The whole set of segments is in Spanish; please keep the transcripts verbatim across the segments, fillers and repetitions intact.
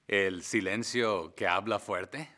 El silencio que habla fuerte.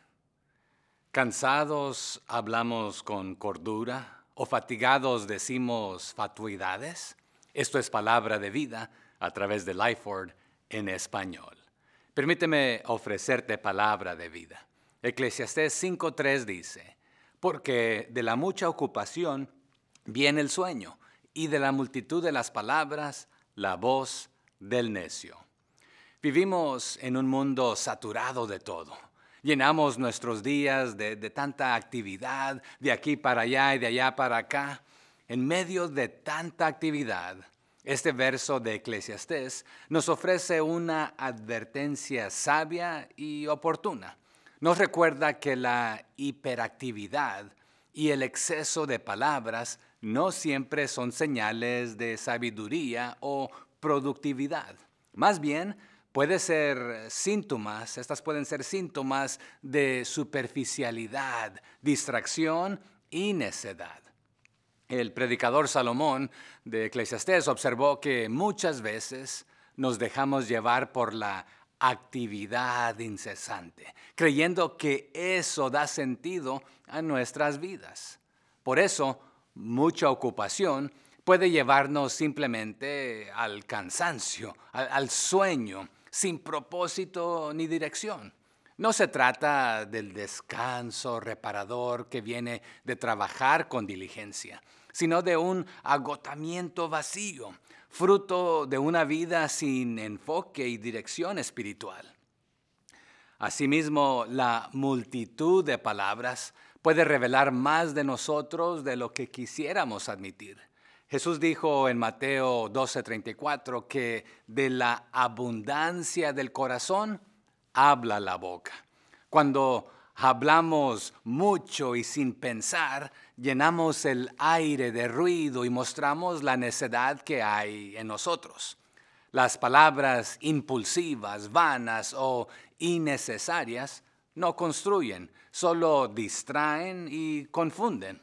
Cansados hablamos con cordura o fatigados decimos fatuidades. Esto es palabra de vida a través de Lifeword en español. Permíteme ofrecerte palabra de vida. Eclesiastés cinco tres dice, porque de la mucha ocupación viene el sueño, y de la multitud de las palabras la voz del necio. Vivimos en un mundo saturado de todo. Llenamos nuestros días de, de tanta actividad, de aquí para allá y de allá para acá. En medio de tanta actividad, este verso de Eclesiastés nos ofrece una advertencia sabia y oportuna. Nos recuerda que la hiperactividad y el exceso de palabras no siempre son señales de sabiduría o productividad. Más bien, puede ser síntomas, estas pueden ser síntomas de superficialidad, distracción y necedad. El predicador Salomón de Eclesiastés observó que muchas veces nos dejamos llevar por la actividad incesante, creyendo que eso da sentido a nuestras vidas. Por eso, mucha ocupación puede llevarnos simplemente al cansancio, al, al sueño, sin propósito ni dirección. No se trata del descanso reparador que viene de trabajar con diligencia, sino de un agotamiento vacío, fruto de una vida sin enfoque y dirección espiritual. Asimismo, la multitud de palabras puede revelar más de nosotros de lo que quisiéramos admitir. Jesús dijo en Mateo doce treinta y cuatro que de la abundancia del corazón habla la boca. Cuando hablamos mucho y sin pensar, llenamos el aire de ruido y mostramos la necedad que hay en nosotros. Las palabras impulsivas, vanas o innecesarias no construyen, solo distraen y confunden.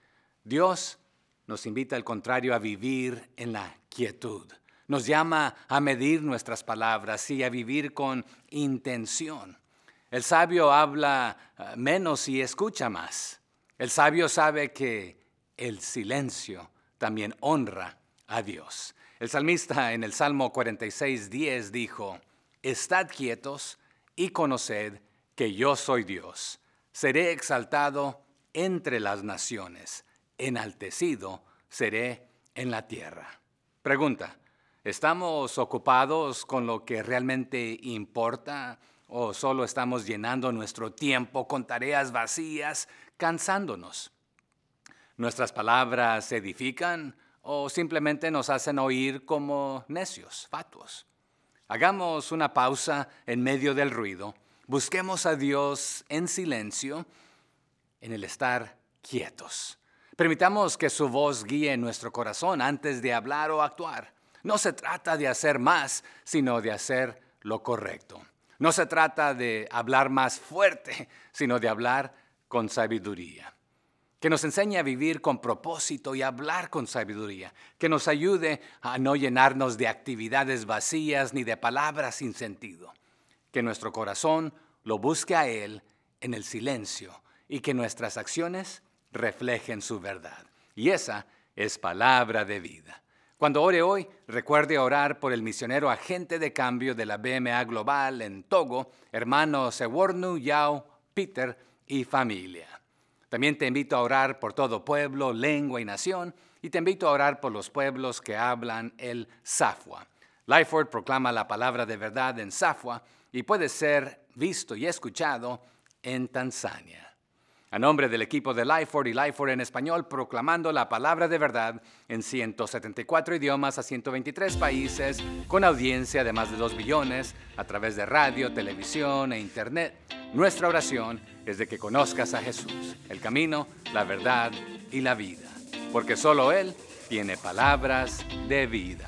Dios nos invita al contrario a vivir en la quietud. Nos llama a medir nuestras palabras y a vivir con intención. El sabio habla menos y escucha más. El sabio sabe que el silencio también honra a Dios. El salmista en el Salmo cuarenta y seis diez dijo, «Estad quietos y conoced que yo soy Dios. Seré exaltado entre las naciones, enaltecido seré en la tierra». Pregunta, ¿estamos ocupados con lo que realmente importa o solo estamos llenando nuestro tiempo con tareas vacías, cansándonos? ¿Nuestras palabras edifican o simplemente nos hacen oír como necios, fatuos? Hagamos una pausa en medio del ruido. Busquemos a Dios en silencio, en el estar quietos. Permitamos que su voz guíe nuestro corazón antes de hablar o actuar. No se trata de hacer más, sino de hacer lo correcto. No se trata de hablar más fuerte, sino de hablar con sabiduría. Que nos enseñe a vivir con propósito y hablar con sabiduría. Que nos ayude a no llenarnos de actividades vacías ni de palabras sin sentido. Que nuestro corazón lo busque a Él en el silencio y que nuestras acciones reflejen su verdad. Y esa es palabra de vida. Cuando ore hoy, recuerde orar por el misionero agente de cambio de la B M A Global en Togo, hermano Sewornu Yao Peter y familia. También te invito a orar por todo pueblo, lengua y nación, y te invito a orar por los pueblos que hablan el Safwa. Lifeword proclama la palabra de verdad en Safwa y puede ser visto y escuchado en Tanzania. A nombre del equipo de Lifeword y Lifeword en español, proclamando la palabra de verdad en ciento setenta y cuatro idiomas a ciento veintitrés países, con audiencia de más de dos billones, a través de radio, televisión e internet, nuestra oración es de que conozcas a Jesús, el camino, la verdad y la vida, porque solo Él tiene palabras de vida.